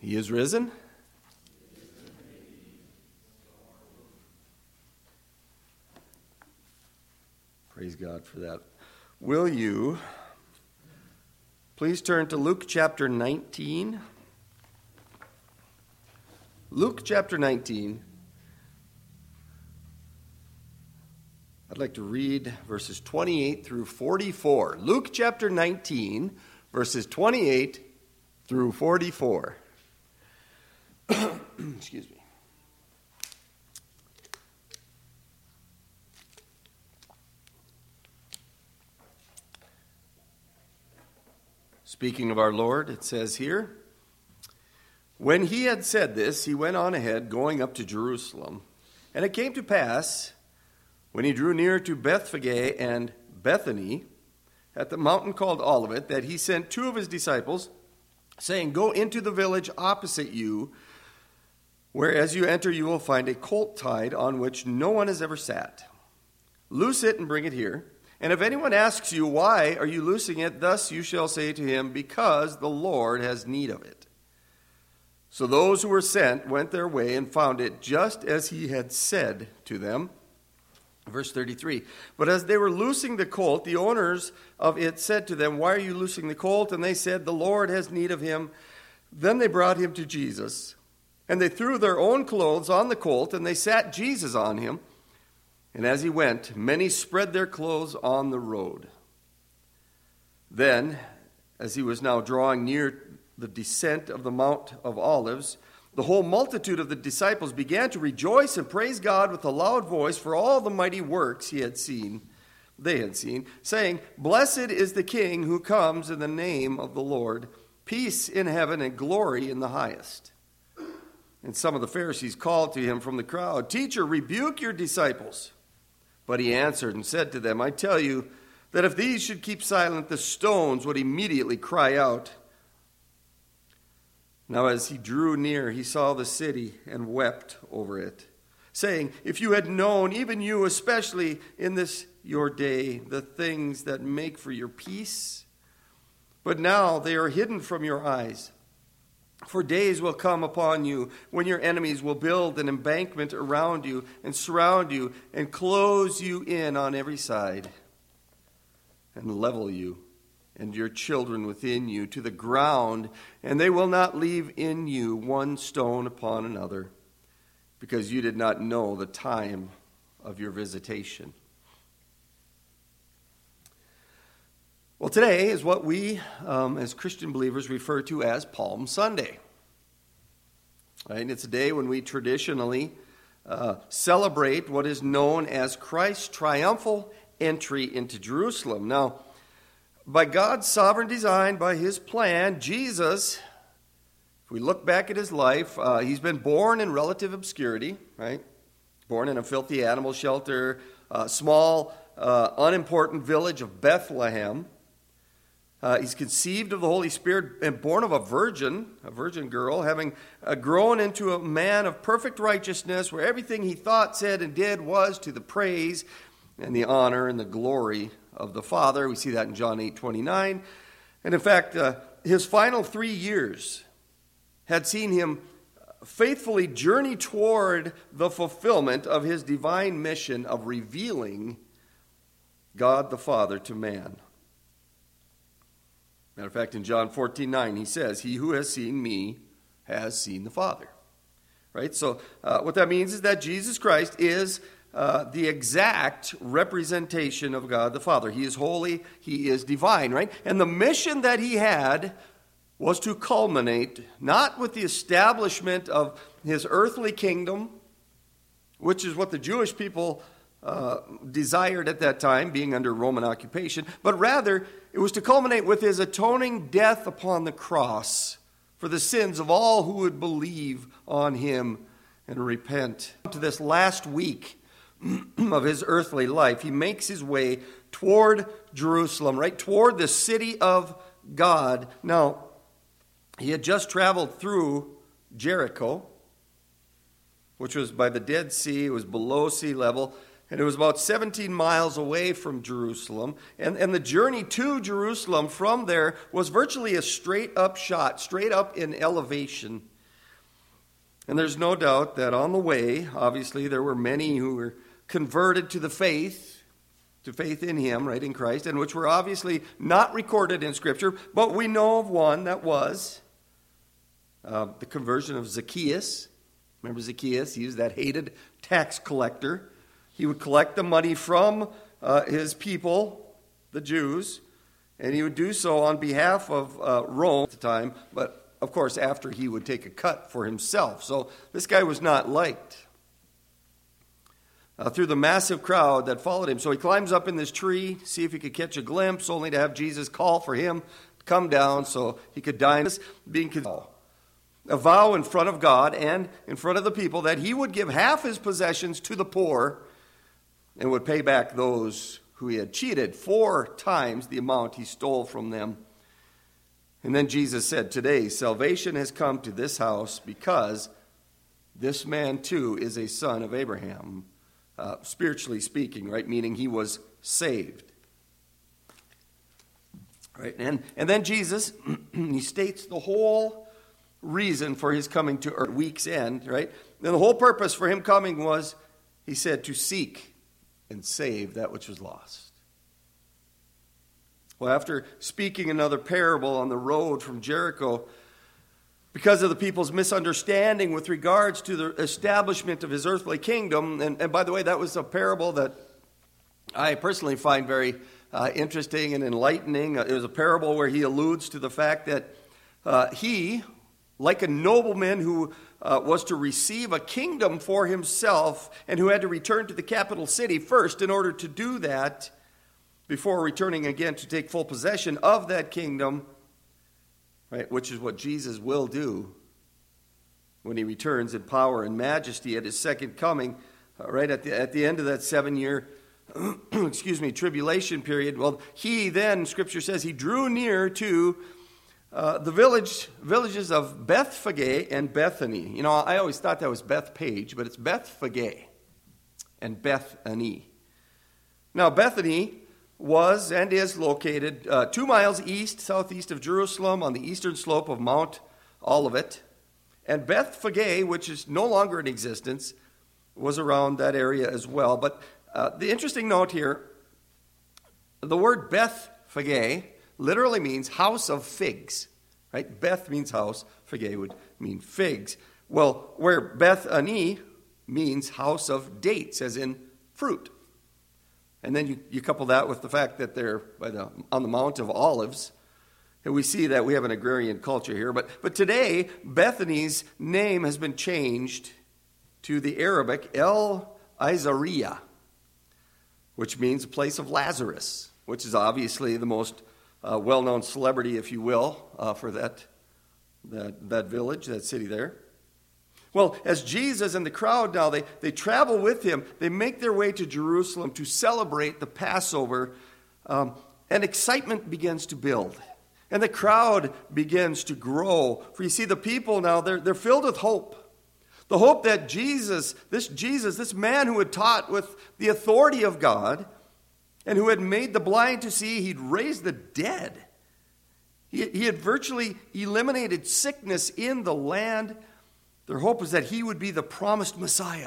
He is risen. Praise God for that. Will you please turn to Luke chapter 19? Luke chapter 19. I'd like to read verses 28 through 44. Luke chapter 19, verses 28 through 44. Excuse me. Speaking of our Lord, it says here, when he had said this, he went on ahead, going up to Jerusalem. And it came to pass, when he drew near to Bethphage and Bethany, at the mountain called Olivet, that he sent two of his disciples, saying, go into the village opposite you, where as you enter you will find a colt tied on which no one has ever sat. Loose it and bring it here. And if anyone asks you, why are you loosing it? Thus you shall say to him, because the Lord has need of it. So those who were sent went their way and found it just as he had said to them. Verse 33, but as they were loosing the colt, the owners of it said to them, why are you loosing the colt? And they said, the Lord has need of him. Then they brought him to Jesus. And they threw their own clothes on the colt, and they sat Jesus on him. And as he went, many spread their clothes on the road. Then, as he was now drawing near the descent of the Mount of Olives, the whole multitude of the disciples began to rejoice and praise God with a loud voice for all the mighty works they had seen, saying, blessed is the King who comes in the name of the Lord, peace in heaven and glory in the highest. And some of the Pharisees called to him from the crowd, teacher, rebuke your disciples. But he answered and said to them, I tell you that if these should keep silent, the stones would immediately cry out. Now as he drew near, he saw the city and wept over it, saying, if you had known, even you especially in this your day, the things that make for your peace, but now they are hidden from your eyes. For days will come upon you when your enemies will build an embankment around you and surround you and close you in on every side and level you and your children within you to the ground, and they will not leave in you one stone upon another, because you did not know the time of your visitation. Well, today is what we, as Christian believers, refer to as Palm Sunday. Right? It's a day when we traditionally celebrate what is known as Christ's triumphal entry into Jerusalem. Now, by God's sovereign design, by his plan, Jesus, if we look back at his life, he's been born in relative obscurity, right? Born in a filthy animal shelter, small, unimportant village of Bethlehem. He's conceived of the Holy Spirit and born of a virgin girl, having grown into a man of perfect righteousness, where everything he thought, said, and did was to the praise and the honor and the glory of the Father. We see that in John 8:29. And in fact, his final 3 years had seen him faithfully journey toward the fulfillment of his divine mission of revealing God the Father to man. Matter of fact, in John 14:9, he says, he who has seen me has seen the Father. Right? So what that means is that Jesus Christ is the exact representation of God the Father. He is holy, he is divine, right? And the mission that he had was to culminate not with the establishment of his earthly kingdom, which is what the Jewish people desired at that time, being under Roman occupation, but rather it was to culminate with his atoning death upon the cross for the sins of all who would believe on him and repent. To this last week of his earthly life, he makes his way toward Jerusalem, right toward the city of God. Now, he had just traveled through Jericho, which was by the Dead Sea. It was below sea level, and it was about 17 miles away from Jerusalem. And the journey to Jerusalem from there was virtually a straight up shot, straight up in elevation. And there's no doubt that on the way, obviously, there were many who were converted to faith in him, right, in Christ, and which were obviously not recorded in Scripture, but we know of one that was the conversion of Zacchaeus. Remember Zacchaeus? He was that hated tax collector. He would collect the money from his people, the Jews, and he would do so on behalf of Rome at the time, but of course after he would take a cut for himself. So this guy was not liked through the massive crowd that followed him. So he climbs up in this tree, see if he could catch a glimpse, only to have Jesus call for him to come down so he could die. A vow in front of God and in front of the people that he would give half his possessions to the poor and would pay back those who he had cheated 4 times the amount he stole from them. And then Jesus said, "Today salvation has come to this house because this man too is a son of Abraham." Spiritually speaking, right? Meaning he was saved. Right? And then Jesus, he states the whole reason for his coming to earth, week's end, right? And the whole purpose for him coming was, he said, to seek and save that which was lost. Well, after speaking another parable on the road from Jericho, because of the people's misunderstanding with regards to the establishment of his earthly kingdom, and by the way, that was a parable that I personally find very interesting and enlightening. It was a parable where he alludes to the fact that he, like a nobleman who was to receive a kingdom for himself and who had to return to the capital city first in order to do that before returning again to take full possession of that kingdom, right, which is what Jesus will do when he returns in power and majesty at his second coming, right at the end of that 7-year tribulation period. Well, he then, Scripture says, he drew near to the villages of Bethphage and Bethany. You know, I always thought that was Bethpage, but it's Bethphage and Bethany. Now, Bethany was and is located 2 miles southeast of Jerusalem on the eastern slope of Mount Olivet. And Bethphage, which is no longer in existence, was around that area as well. But the interesting note here, the word Bethphage literally means house of figs. Right? Beth means house, Phage would mean figs. Well, where Bethany means house of dates, as in fruit. And then you couple that with the fact that they're on the Mount of Olives, and we see that we have an agrarian culture here. But today, Bethany's name has been changed to the Arabic El Azariah, which means a place of Lazarus, which is obviously the most well-known celebrity, if you will, for that village, that city there. Well, as Jesus and the crowd now, they travel with him. They make their way to Jerusalem to celebrate the Passover. And excitement begins to build. And the crowd begins to grow. For you see, the people now, they're filled with hope. The hope that this man who had taught with the authority of God and who had made the blind to see, he'd raised the dead. He had virtually eliminated sickness in the land. Their hope was that he would be the promised Messiah,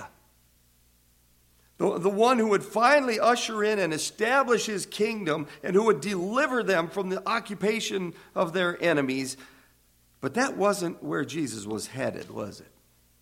the one who would finally usher in and establish his kingdom and who would deliver them from the occupation of their enemies. But that wasn't where Jesus was headed, was it?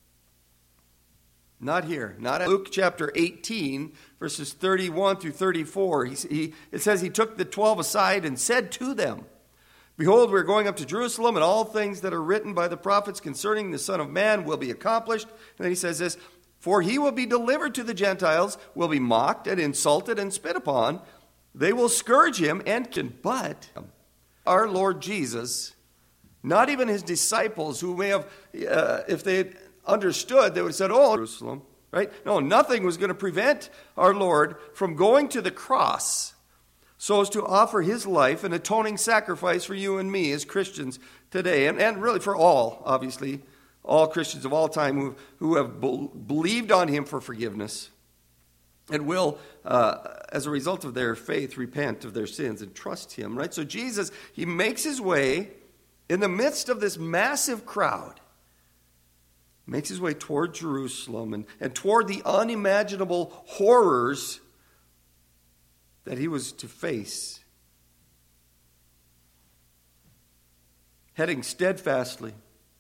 Not here. Not in Luke chapter 18, verses 31 through 34. It says he took the 12 aside and said to them, "Behold, we are going up to Jerusalem, and all things that are written by the prophets concerning the Son of Man will be accomplished." And then he says this, "For he will be delivered to the Gentiles, will be mocked and insulted and spit upon. They will scourge him but our Lord Jesus, not even his disciples, who may have, if they had understood, they would have said, "Oh, Jerusalem," right? No, nothing was going to prevent our Lord from going to the cross so as to offer his life an atoning sacrifice for you and me as Christians today, and really for all, obviously, all Christians of all time who have believed on him for forgiveness and will, as a result of their faith, repent of their sins and trust him, right? So Jesus, he makes his way in the midst of this massive crowd. makes his way toward Jerusalem and toward the unimaginable horrors that he was to face. Heading steadfastly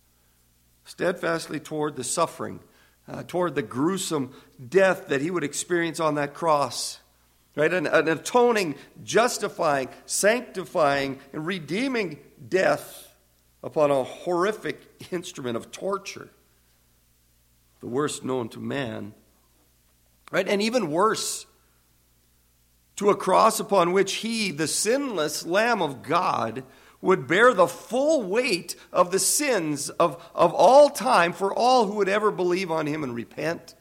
toward the suffering, toward the gruesome death that he would experience on that cross. Right? An atoning, justifying, sanctifying, and redeeming death upon a horrific instrument of torture. The worst known to man. Right? And even worse, to a cross upon which he, the sinless Lamb of God, would bear the full weight of the sins of all time for all who would ever believe on him and repent.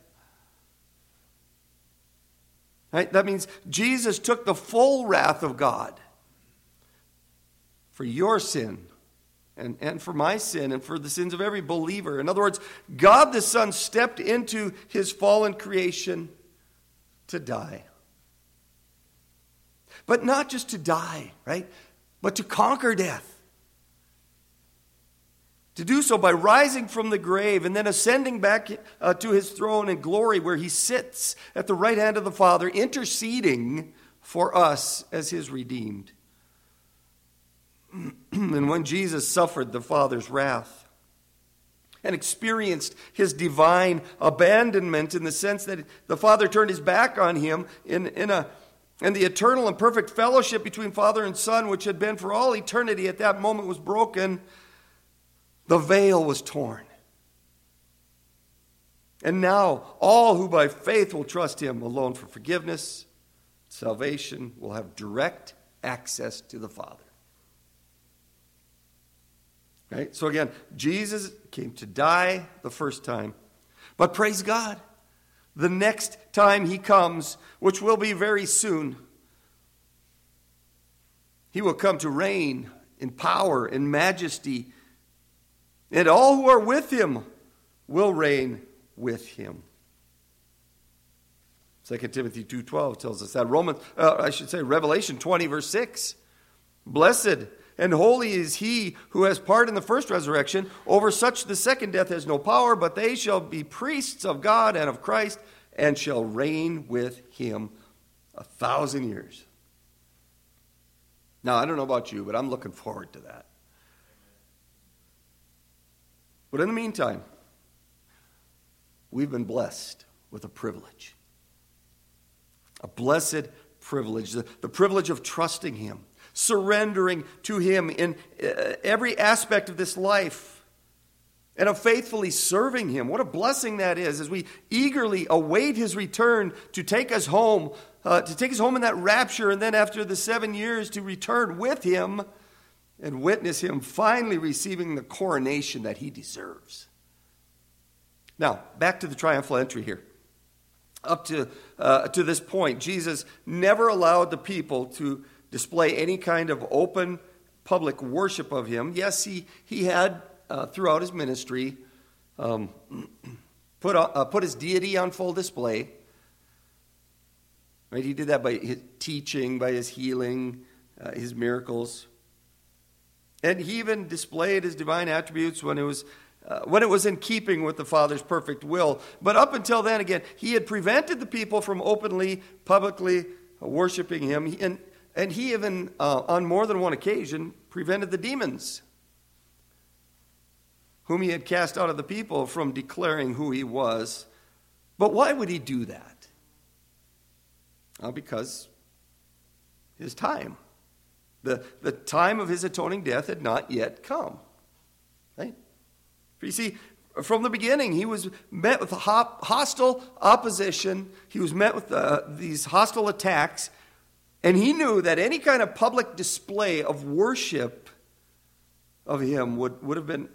Right? That means Jesus took the full wrath of God for your sin and for my sin and for the sins of every believer. In other words, God the Son stepped into his fallen creation to die. But not just to die, right? But to conquer death. To do so by rising from the grave and then ascending back to his throne in glory where he sits at the right hand of the Father, interceding for us as his redeemed. And when Jesus suffered the Father's wrath and experienced his divine abandonment in the sense that the Father turned his back on him in the eternal and perfect fellowship between Father and Son, which had been for all eternity at that moment, was broken. The veil was torn. And now all who by faith will trust him alone for forgiveness, salvation, will have direct access to the Father. Right? So again, Jesus came to die the first time. But praise God, the next time he comes, which will be very soon, he will come to reign in power and majesty, and all who are with him will reign with him. 2 Timothy 2:12 tells us that. Revelation 20 verse 6. Blessed and holy is he who has part in the first resurrection. Over such the second death has no power, but they shall be priests of God and of Christ, and shall reign with him 1,000 years. Now, I don't know about you, but I'm looking forward to that. But in the meantime, we've been blessed with a privilege. A blessed privilege. The privilege of trusting him, surrendering to him in every aspect of this life, and of faithfully serving him. What a blessing that is as we eagerly await his return to take us home, in that rapture, and then after the 7 years to return with him and witness him finally receiving the coronation that he deserves. Now, back to the triumphal entry here. Up to this point, Jesus never allowed the people to display any kind of open public worship of him. Yes, he had, throughout his ministry, put his deity on full display. Right? He did that by his teaching, by his healing, his miracles. And he even displayed his divine attributes when it was in keeping with the Father's perfect will. But up until then, again, he had prevented the people from openly, publicly worshiping him. And he even, on more than one occasion, prevented the demons, whom he had cast out of the people, from declaring who he was. But why would he do that? Because his time. The time of his atoning death had not yet come. Right? For you see, from the beginning, he was met with hostile opposition. He was met with these hostile attacks. And he knew that any kind of public display of worship of him would have been,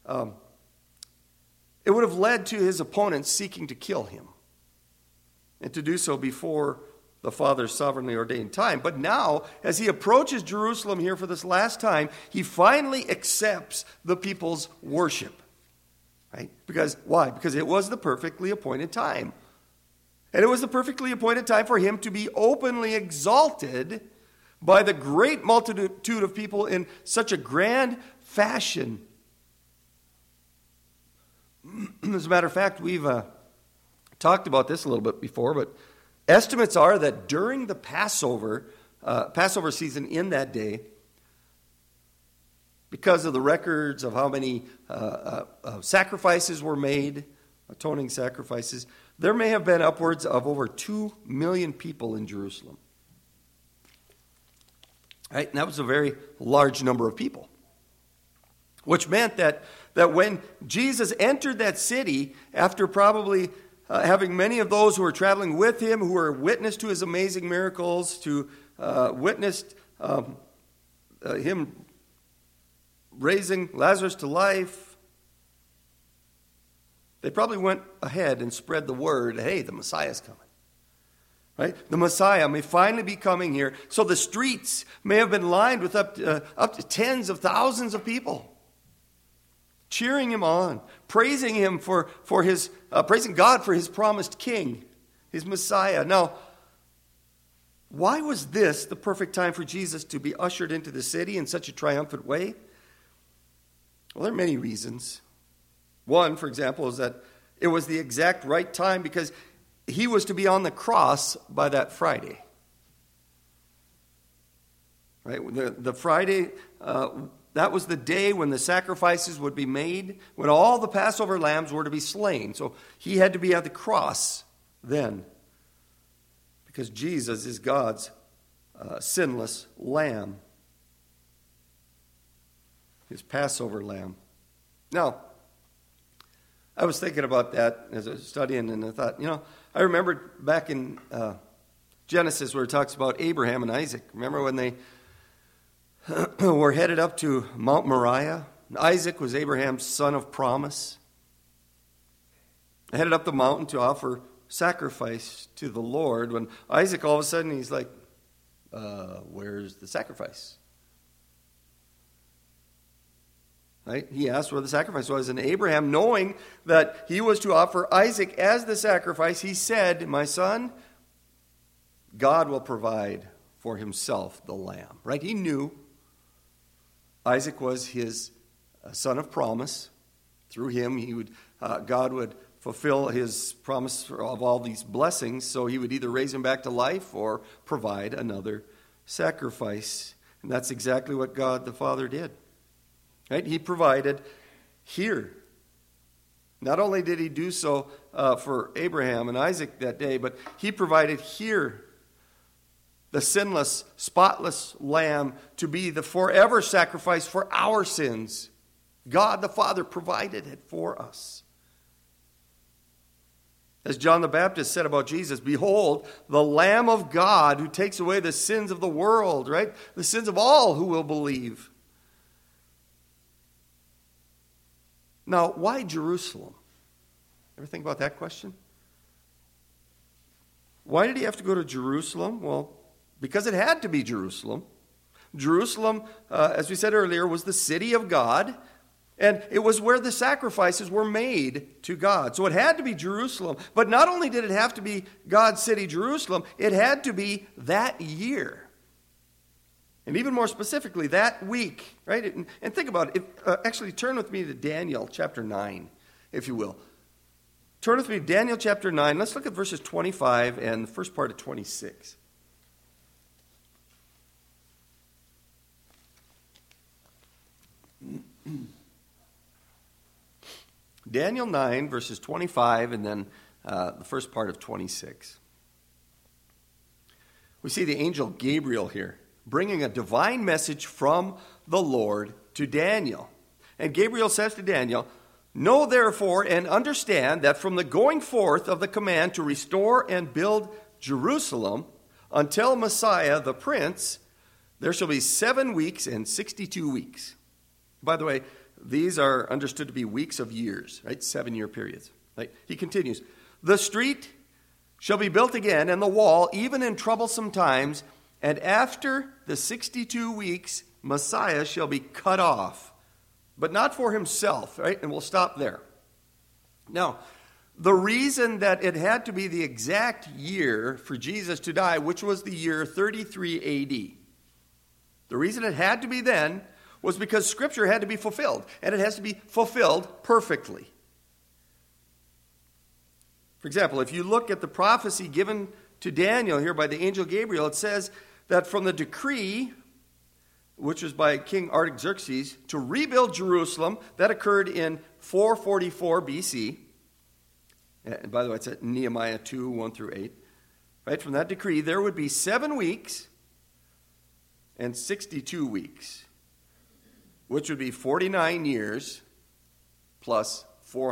it would have led to his opponents seeking to kill him. And to do so before the Father's sovereignly ordained time. But now, as he approaches Jerusalem here for this last time, he finally accepts the people's worship. Right? Because, why? Because it was the perfectly appointed time. And it was the perfectly appointed time for him to be openly exalted by the great multitude of people in such a grand fashion. As a matter of fact, we've talked about this a little bit before, but estimates are that during the Passover season in that day, because of the records of how many sacrifices were made, atoning sacrifices, there may have been upwards of over 2 million people in Jerusalem. Right? And that was a very large number of people. Which meant that when Jesus entered that city, after probably having many of those who were traveling with him, who were witness to his amazing miracles, to witnessed him raising Lazarus to life, they probably went ahead and spread the word, hey, the Messiah's coming. Right? The Messiah may finally be coming here. So the streets may have been lined with up to tens of thousands of people, cheering him on, praising him for his praising God for his promised king, his Messiah. Now, why was this the perfect time for Jesus to be ushered into the city in such a triumphant way? Well, there are many reasons. One, for example, is that it was the exact right time because he was to be on the cross by that Friday. Right? The Friday, that was the day when the sacrifices would be made, when all the Passover lambs were to be slain. So he had to be at the cross then, because Jesus is God's sinless lamb, his Passover lamb. Now, I was thinking about that as I was studying, and I thought, I remembered back in Genesis where it talks about Abraham and Isaac. Remember when they were headed up to Mount Moriah? Isaac was Abraham's son of promise. They headed up the mountain to offer sacrifice to the Lord, when Isaac all of a sudden he's like, where's the sacrifice? Right? He asked where the sacrifice was, and Abraham, knowing that he was to offer Isaac as the sacrifice, he said, my son, God will provide for himself the lamb. Right? He knew Isaac was his son of promise. Through him, God would fulfill his promise of all these blessings, so he would either raise him back to life or provide another sacrifice. And that's exactly what God the Father did. Right? He provided here. Not only did he do so for Abraham and Isaac that day, but he provided here the sinless, spotless lamb to be the forever sacrifice for our sins. God the Father provided it for us. As John the Baptist said about Jesus, behold, the Lamb of God who takes away the sins of the world, right? The sins of all who will believe. Now, why Jerusalem? Ever think about that question? Why did he have to go to Jerusalem? Well, because it had to be Jerusalem. Jerusalem, as we said earlier, was the city of God, and it was where the sacrifices were made to God. So it had to be Jerusalem. But not only did it have to be God's city, Jerusalem, it had to be that year. And even more specifically, that week, right? And think about it. Actually, turn with me to Daniel chapter 9, if you will. Turn with me to Daniel chapter 9. Let's look at verses 25 and the first part of 26. Daniel 9, verses 25, and then the first part of 26. We see the angel Gabriel here, bringing a divine message from the Lord to Daniel. And Gabriel says to Daniel, know therefore and understand that from the going forth of the command to restore and build Jerusalem until Messiah the Prince, there shall be 7 weeks and 62 weeks. By the way, these are understood to be weeks of years, right? 7-year periods. Right? He continues, the street shall be built again, and the wall, even in troublesome times, and after the 62 weeks, Messiah shall be cut off, but not for himself, right? And we'll stop there. Now, the reason that it had to be the exact year for Jesus to die, which was the year 33 AD, the reason it had to be then was because Scripture had to be fulfilled, and it has to be fulfilled perfectly. For example, if you look at the prophecy given to Daniel here by the angel Gabriel, it says that from the decree, which was by King Artaxerxes, to rebuild Jerusalem, that occurred in 444 BC. And by the way, it's at Nehemiah 2, 1 through 8. Right? From that decree, there would be 7 weeks and 62 weeks, which would be 49 years plus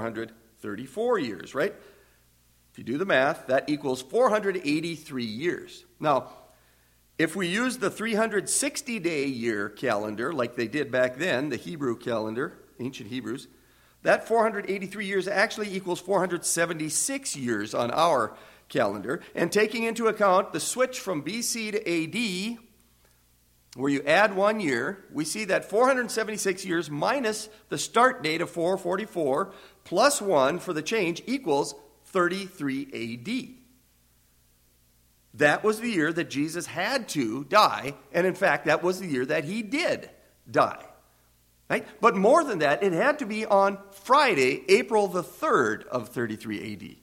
434 years, right? If you do the math, that equals 483 years. Now, if we use the 360-day year calendar, like they did back then, the Hebrew calendar, ancient Hebrews, that 483 years actually equals 476 years on our calendar. And taking into account the switch from BC to AD, where you add 1 year, we see that 476 years minus the start date of 444 plus 1 for the change equals 33 AD. That was the year that Jesus had to die, and in fact, that was the year that he did die. Right? But more than that, it had to be on Friday, April the 3rd of 33 AD.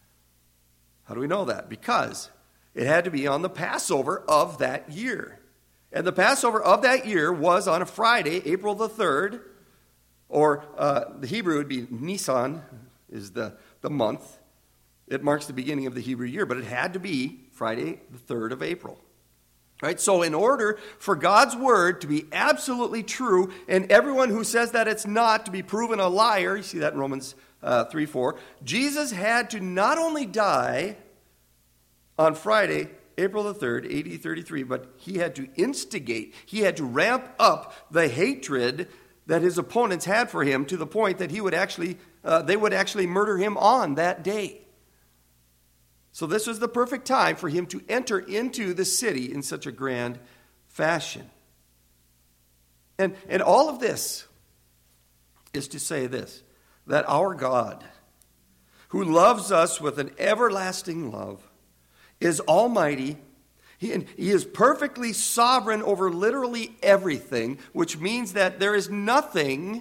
How do we know that? Because it had to be on the Passover of that year. And the Passover of that year was on a Friday, April the 3rd, or the Hebrew would be Nisan, is the month. It marks the beginning of the Hebrew year, but it had to be Friday, the 3rd of April. Right? So in order for God's word to be absolutely true, and everyone who says that it's not to be proven a liar, you see that in Romans 3:4, Jesus had to not only die on Friday, April the 3rd, AD 33, but he had to instigate, he had to ramp up the hatred that his opponents had for him to the point that they would actually murder him on that day. So this was the perfect time for him to enter into the city in such a grand fashion. And all of this is to say this, that our God, who loves us with an everlasting love, is almighty. He is perfectly sovereign over literally everything, which means that there was nothing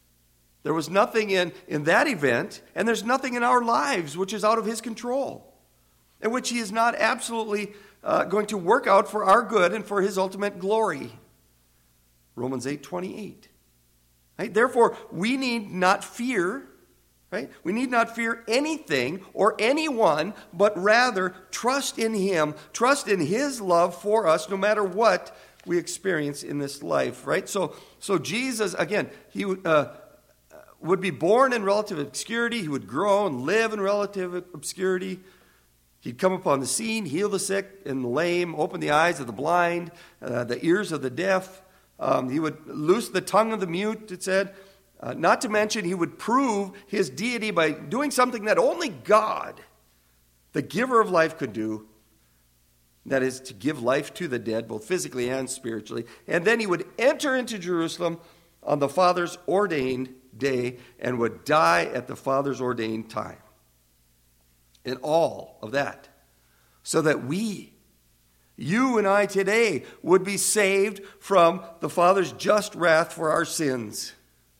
in that event, and there's nothing in our lives which is out of his control, and which he is not absolutely going to work out for our good and for his ultimate glory. Romans 8:28. Right? Therefore, we need not fear. Right? We need not fear anything or anyone, but rather trust in him, trust in his love for us, no matter what we experience in this life. Right? So Jesus, again, he would be born in relative obscurity. He would grow and live in relative obscurity. He'd come upon the scene, heal the sick and the lame, open the eyes of the blind, the ears of the deaf. He would loose the tongue of the mute, it said. Not to mention, he would prove his deity by doing something that only God, the giver of life, could do. That is, to give life to the dead, both physically and spiritually. And then he would enter into Jerusalem on the Father's ordained day and would die at the Father's ordained time. And all of that, so that we, you and I today, would be saved from the Father's just wrath for our sins.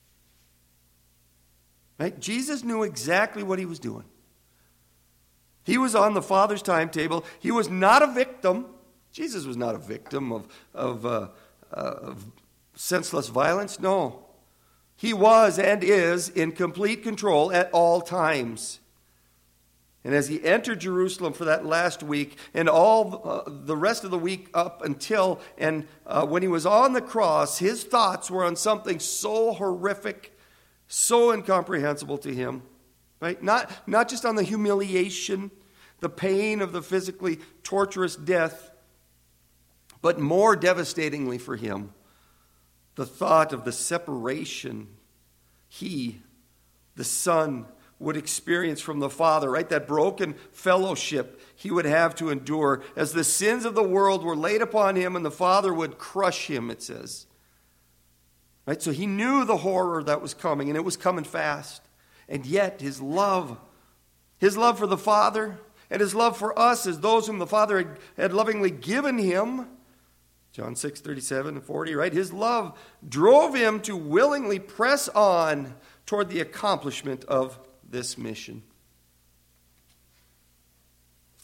Right? Jesus knew exactly what he was doing. He was on the Father's timetable. He was not a victim. Jesus was not a victim of senseless violence. No. He was and is in complete control at all times. And as he entered Jerusalem for that last week and all the rest of the week up until and when he was on the cross, his thoughts were on something so horrific, so incomprehensible to him. Right? Not just on the humiliation, the pain of the physically torturous death, but more devastatingly for him, the thought of the separation he, the Son, would experience from the Father, right? That broken fellowship he would have to endure as the sins of the world were laid upon him and the Father would crush him, it says. Right? So he knew the horror that was coming, and it was coming fast. And yet his love for the Father and his love for us as those whom the Father had lovingly given him, John 6:37 and 40, right? His love drove him to willingly press on toward the accomplishment of this mission.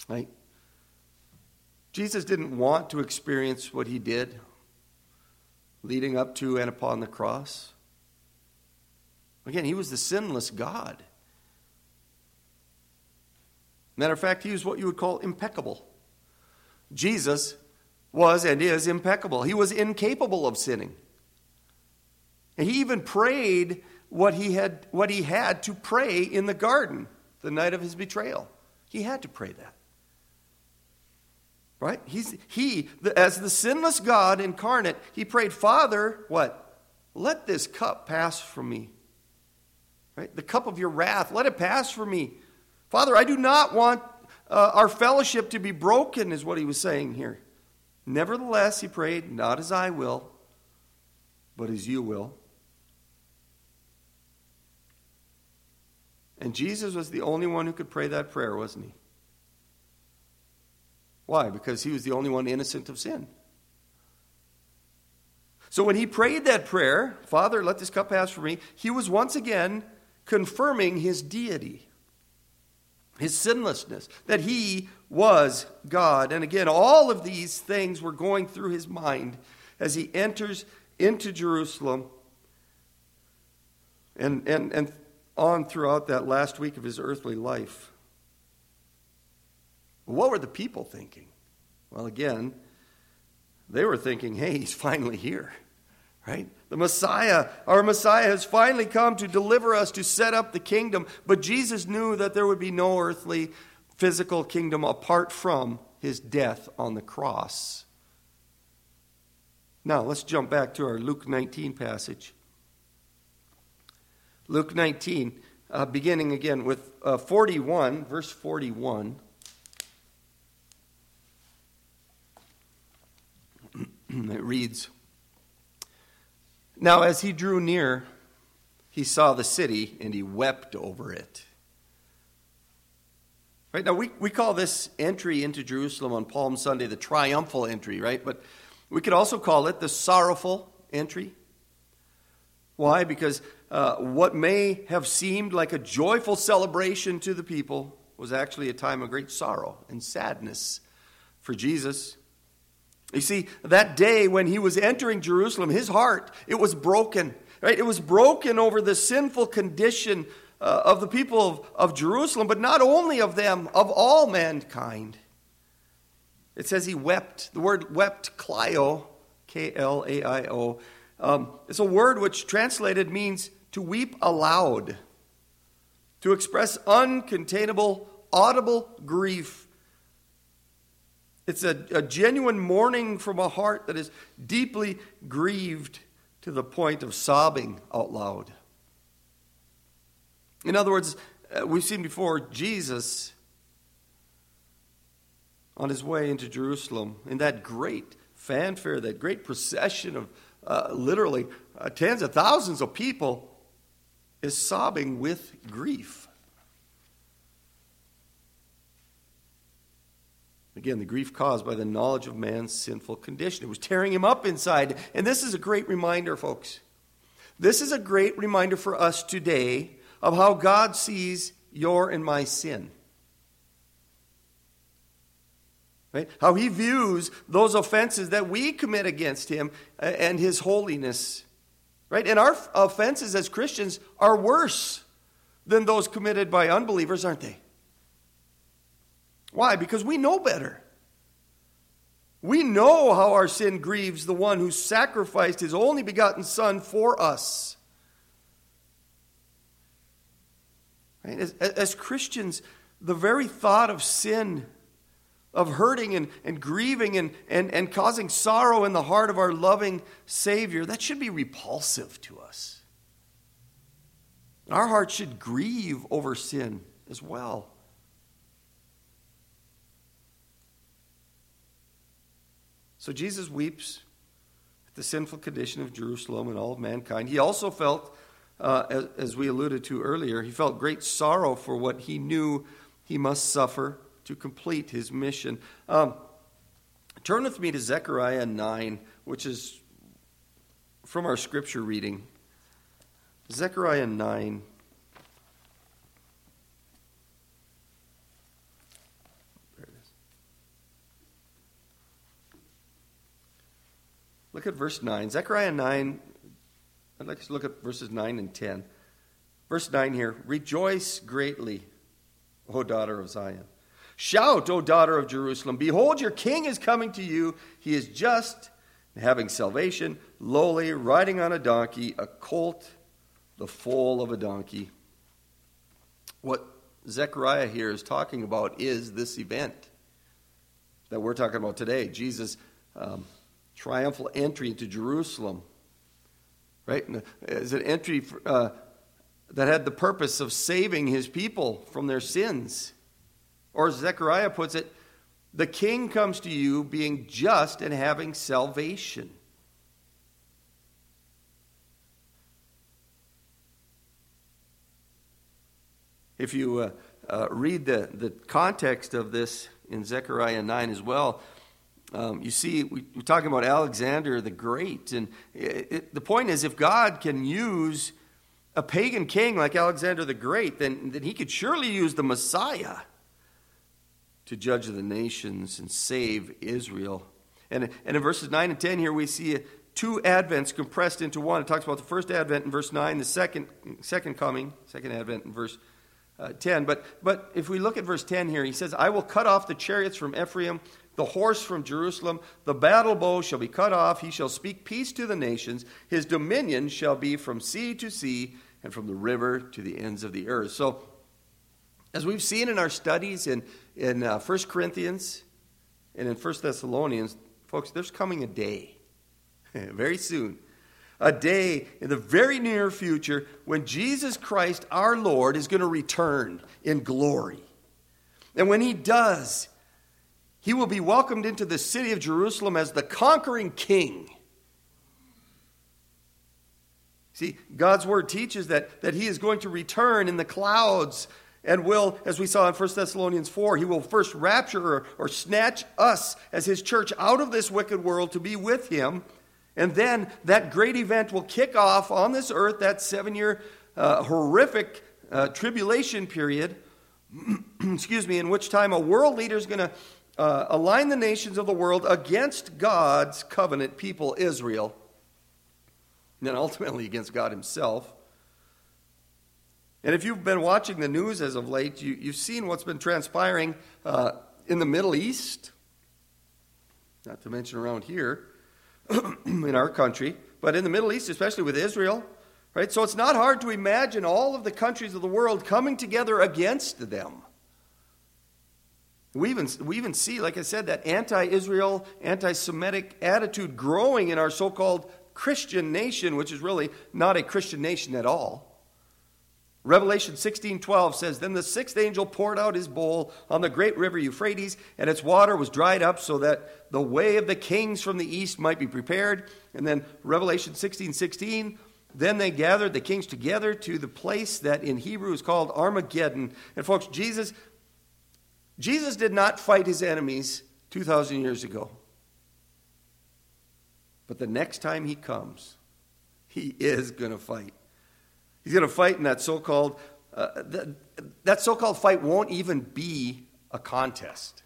Right? Jesus didn't want to experience what he did leading up to and upon the cross. Again, he was the sinless God. Matter of fact, he was what you would call impeccable. Jesus was and is impeccable. He was incapable of sinning. And he even prayed what he had to pray in the garden the night of his betrayal. He had to pray that. Right? As the sinless God incarnate, he prayed, Father, what? Let this cup pass from me. Right? The cup of your wrath, let it pass from me. Father, I do not want our fellowship to be broken, is what he was saying here. Nevertheless, he prayed, not as I will, but as you will. And Jesus was the only one who could pray that prayer, wasn't he? Why? Because he was the only one innocent of sin. So when he prayed that prayer, Father, let this cup pass from me, he was once again confirming his deity, his sinlessness, that he was God. And again, all of these things were going through his mind as he enters into Jerusalem and on throughout that last week of his earthly life. What were the people thinking? Well, again, they were thinking, hey, he's finally here, right? The Messiah, our Messiah has finally come to deliver us, to set up the kingdom. But Jesus knew that there would be no earthly, physical kingdom apart from his death on the cross. Now, let's jump back to our Luke 19 passage. Luke 19, beginning again with 41, verse 41. It reads, Now as he drew near, he saw the city, and he wept over it. Right, now we call this entry into Jerusalem on Palm Sunday the triumphal entry, right? But we could also call it the sorrowful entry. Why? Because what may have seemed like a joyful celebration to the people was actually a time of great sorrow and sadness for Jesus. You see, that day when he was entering Jerusalem, his heart, it was broken. Right? It was broken over the sinful condition of the people of Jerusalem, but not only of them, of all mankind. It says he wept. The word wept, Klaio, K-L-A-I-O. It's a word which translated means to weep aloud, to express uncontainable, audible grief. It's a genuine mourning from a heart that is deeply grieved to the point of sobbing out loud. In other words, we've seen before Jesus on his way into Jerusalem in that great fanfare, that great procession of literally tens of thousands of people, is sobbing with grief. Again, the grief caused by the knowledge of man's sinful condition. It was tearing him up inside. And this is a great reminder, folks. This is a great reminder for us today of how God sees your and my sin. Right? How he views those offenses that we commit against him and his holiness. Right? And our offenses as Christians are worse than those committed by unbelievers, aren't they? Why? Because we know better. We know how our sin grieves the one who sacrificed his only begotten Son for us. Right? As Christians, the very thought of sin, of hurting and grieving and causing sorrow in the heart of our loving Savior, that should be repulsive to us. Our hearts should grieve over sin as well. So Jesus weeps at the sinful condition of Jerusalem and all of mankind. He also felt, as we alluded to earlier, he felt great sorrow for what he knew he must suffer to complete his mission. Turn with me to Zechariah 9, which is from our scripture reading. Zechariah 9. There it is. Look at verse 9. Zechariah 9, I'd like to look at verses 9 and 10. Verse 9 here, rejoice greatly, O daughter of Zion. Shout, O daughter of Jerusalem. Behold, your king is coming to you. He is just, having salvation, lowly, riding on a donkey, a colt, the foal of a donkey. What Zechariah here is talking about is this event that we're talking about today. Jesus' triumphal entry into Jerusalem. Right? It's an entry that had the purpose of saving his people from their sins. Or as Zechariah puts it, the king comes to you being just and having salvation. If you read the context of this in Zechariah 9 as well, you see we're talking about Alexander the Great. And the point is, if God can use a pagan king like Alexander the Great, then he could surely use the Messiah to judge the nations and save Israel. And in verses 9 and 10 here we see two advents compressed into one. It talks about the first advent in verse 9, the second advent in verse 10. But if we look at verse 10 here, he says, I will cut off the chariots from Ephraim, the horse from Jerusalem. The battle bow shall be cut off. He shall speak peace to the nations. His dominion shall be from sea to sea and from the river to the ends of the earth. So, as we've seen in our studies in 1 Corinthians and in 1 Thessalonians, folks, there's coming a day, very soon, a day in the very near future when Jesus Christ, our Lord, is going to return in glory. And when he does, he will be welcomed into the city of Jerusalem as the conquering king. See, God's word teaches that he is going to return in the clouds and will, as we saw in 1 Thessalonians 4, he will first rapture or snatch us as his church out of this wicked world to be with him. And then that great event will kick off on this earth, that 7-year horrific tribulation period, in which time a world leader is going to align the nations of the world against God's covenant people, Israel, and then ultimately against God himself. And if you've been watching the news as of late, you've seen what's been transpiring in the Middle East, not to mention around here in our country, but in the Middle East, especially with Israel, right? So it's not hard to imagine all of the countries of the world coming together against them. We even see, like I said, that anti-Israel, anti-Semitic attitude growing in our so-called Christian nation, which is really not a Christian nation at all. Revelation 16:12 says, Then the sixth angel poured out his bowl on the great river Euphrates, and its water was dried up so that the way of the kings from the east might be prepared. And then Revelation 16:16, Then they gathered the kings together to the place that in Hebrew is called Armageddon. And folks, Jesus did not fight his enemies 2,000 years ago. But the next time he comes, he is going to fight. He's going to fight in that so-called, that so-called fight won't even be a contest.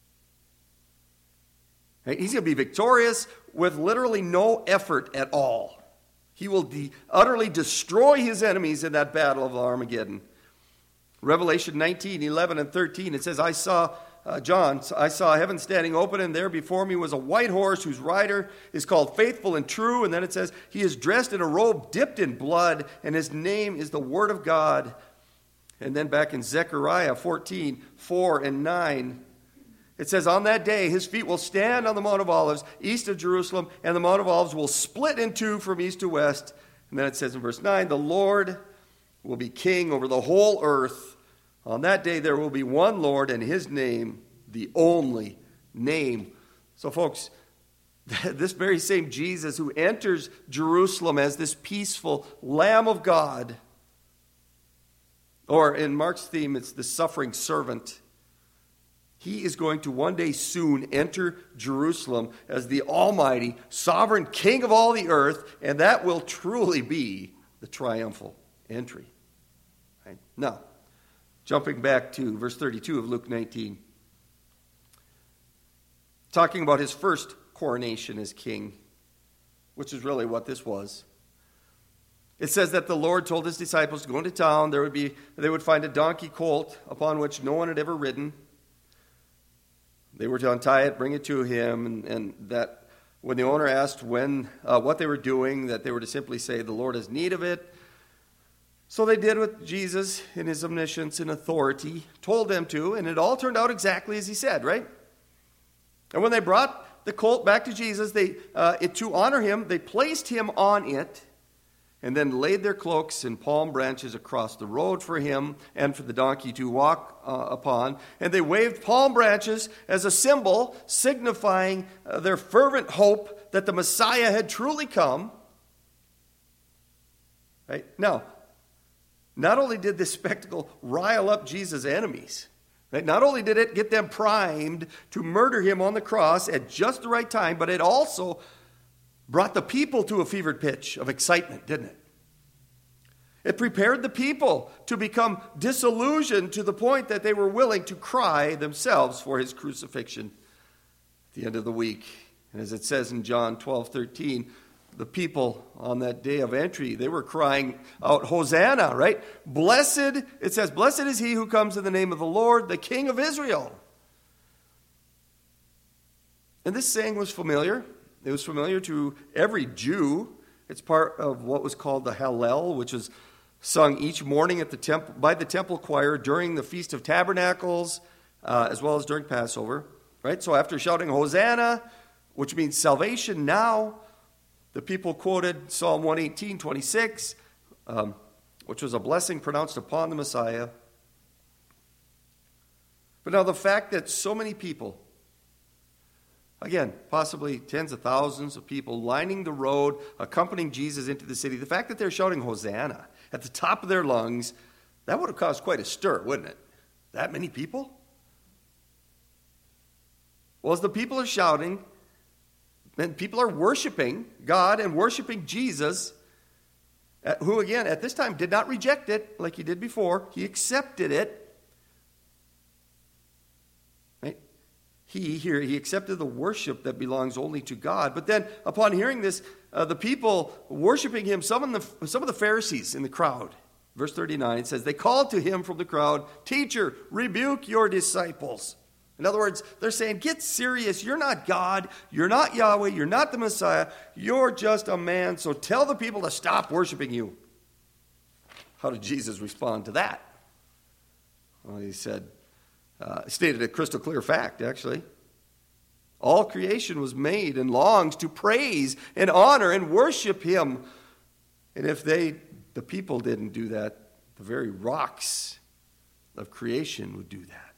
Right? He's going to be victorious with literally no effort at all. He will utterly destroy his enemies in that battle of Armageddon. Revelation 19:11 and 13, it says, I saw heaven standing open, and there before me was a white horse whose rider is called Faithful and True. And then it says, he is dressed in a robe dipped in blood, and his name is the Word of God. And then back in Zechariah 14:4 and 9, it says, on that day his feet will stand on the Mount of Olives, east of Jerusalem, and the Mount of Olives will split in two from east to west. And then it says in verse 9, the Lord will be king over the whole earth. On that day there will be one Lord, and his name, the only name. So folks, this very same Jesus who enters Jerusalem as this peaceful Lamb of God, or in Mark's theme, it's the suffering servant, he is going to one day soon enter Jerusalem as the almighty, sovereign King of all the earth, and that will truly be the triumphal entry. Right? Now, jumping back to verse 32 of Luke 19, talking about his first coronation as king. which is really what this was. It says that the Lord told his disciples to go into town. They would find a donkey colt upon which no one had ever ridden. They were to untie it, bring it to him, and that when the owner asked what they were doing, that they were to simply say, "The Lord has need of it." So they did what Jesus, in his omniscience and authority, told them to, and it all turned out exactly as he said, right? And when they brought the colt back to Jesus, to honor him, they placed him on it, and then laid their cloaks and palm branches across the road for him and for the donkey to walk upon. And they waved palm branches as a symbol signifying their fervent hope that the Messiah had truly come. Right? Now, not only did this spectacle rile up Jesus' enemies, right? Not only did it get them primed to murder him on the cross at just the right time, but it also brought the people to a fevered pitch of excitement, didn't it? It prepared the people to become disillusioned to the point that they were willing to cry themselves for his crucifixion at the end of the week. And as it says in John 12:13, the people on that day of entry, they were crying out, "Hosanna," right? Blessed, it says, "Blessed is he who comes in the name of the Lord, the King of Israel." And this saying was familiar. It was familiar to every Jew. It's part of what was called the Hallel, which is sung each morning at the temple by the temple choir during the Feast of Tabernacles, as well as during Passover. Right? So after shouting Hosanna, which means salvation now, the people quoted Psalm 118:26, which was a blessing pronounced upon the Messiah. But now the fact that so many people, again, possibly tens of thousands of people lining the road, accompanying Jesus into the city, the fact that they're shouting Hosanna at the top of their lungs, that would have caused quite a stir, wouldn't it? That many people? Well, as the people are shouting, and people are worshiping God and worshiping Jesus, who, again, at this time did not reject it like he did before. He accepted it. Right? He accepted the worship that belongs only to God. But then, upon hearing this, the people worshiping him, some of the Pharisees in the crowd, verse 39 says, they called to him from the crowd, "Teacher, rebuke your disciples." In other words, they're saying, get serious. You're not God. You're not Yahweh. You're not the Messiah. You're just a man. So tell the people to stop worshiping you. How did Jesus respond to that? Well, he stated a crystal clear fact, actually. All creation was made and longs to praise and honor and worship him. And if the people didn't do that, the very rocks of creation would do that.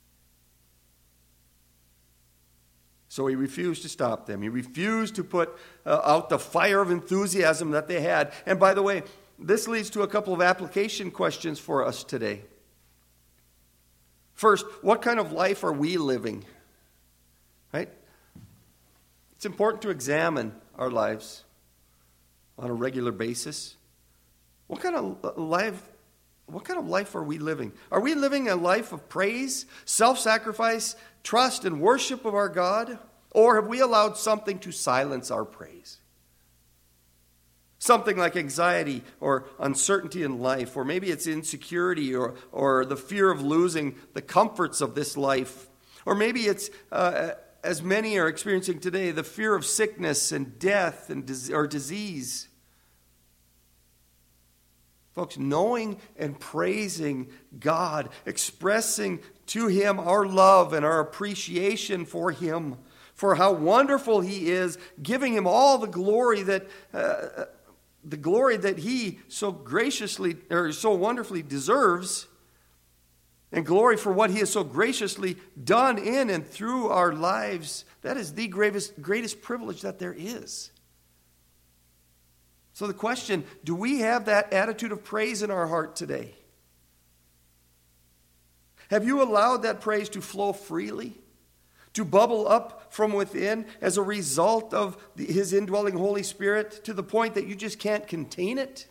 So he refused to stop them. He refused to put out the fire of enthusiasm that they had. And by the way, this leads to a couple of application questions for us today. First, what kind of life are we living? Right? It's important to examine our lives on a regular basis. What kind of life are we living? Are we living a life of praise, self-sacrifice, trust, and worship of our God? Or have we allowed something to silence our praise? Something like anxiety or uncertainty in life, or maybe it's insecurity or the fear of losing the comforts of this life. Or maybe it's, as many are experiencing today, the fear of sickness and death or disease. Folks, knowing and praising God, expressing to him our love and our appreciation for him, for how wonderful he is, giving him all the glory that he so graciously or so wonderfully deserves, and glory for what he has so graciously done in and through our lives. That is the greatest privilege that there is. So the question, do we have that attitude of praise in our heart today? Have you allowed that praise to flow freely, to bubble up from within as a result of his indwelling Holy Spirit to the point that you just can't contain it?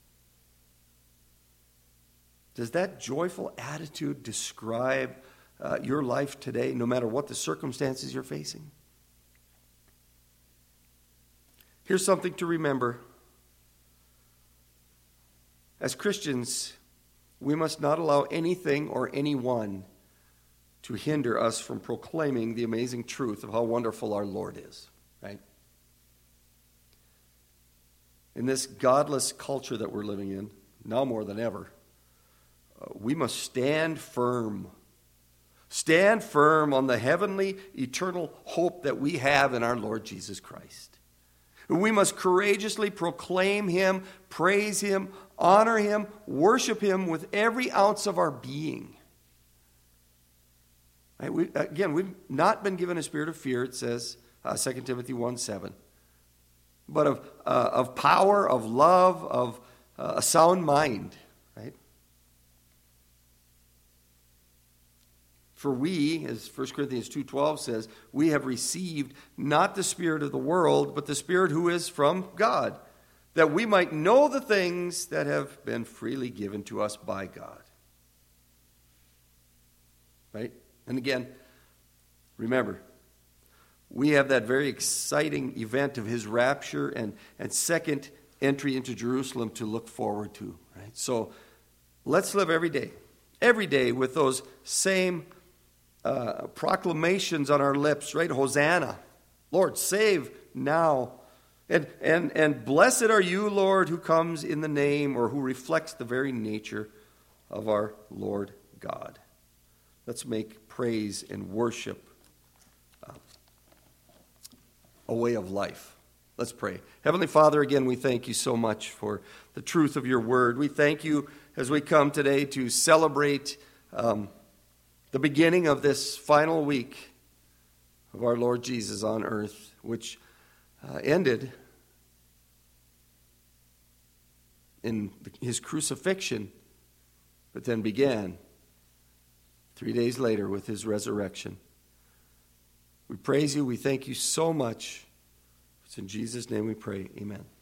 Does that joyful attitude describe your life today, no matter what the circumstances you're facing? Here's something to remember. As Christians, we must not allow anything or anyone to hinder us from proclaiming the amazing truth of how wonderful our Lord is, right? In this godless culture that we're living in, now more than ever, we must stand firm. Stand firm on the heavenly, eternal hope that we have in our Lord Jesus Christ. We must courageously proclaim Him, praise Him, honor Him, worship Him with every ounce of our being. Right? We've not been given a spirit of fear, it says, 2 Timothy 1:7, but of power, of love, of a sound mind. Right? For we, as 1 Corinthians 2:12 says, we have received not the spirit of the world, but the Spirit who is from God, that we might know the things that have been freely given to us by God. Right? And again, remember, we have that very exciting event of His rapture and second entry into Jerusalem to look forward to. Right? So let's live every day with those same proclamations on our lips, right? Hosanna, Lord, save now. And blessed are you, Lord, who comes in the name or who reflects the very nature of our Lord God. Let's make praise and worship a way of life. Let's pray. Heavenly Father, again, we thank you so much for the truth of your word. We thank you as we come today to celebrate the beginning of this final week of our Lord Jesus on earth, which ended in his crucifixion, but then began 3 days later with his resurrection. We praise you. We thank you so much. It's in Jesus' name we pray. Amen.